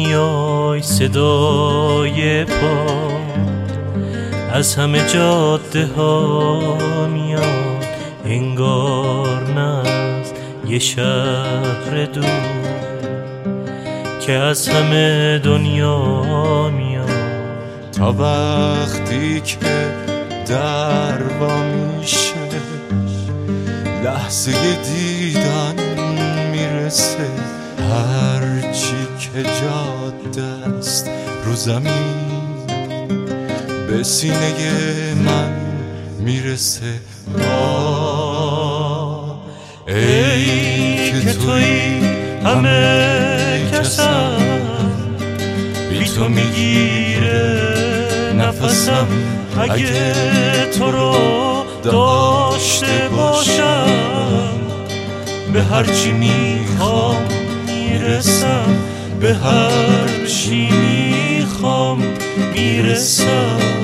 میای صدای پا از همه جاده ها میاد، انگار نه از یه شهر دور که از همه دنیا میاد. تا وقتی که در وا میشه لحظه دیدن میرسه، هرچی که جاده است رو زمین به سینه من میرسه. ای که توی همه کسم، بی تو میگیره نفسم. اگه تو رو داشته باشم به هرچی میخوام میرسم، به هرچی میخوام میرسم.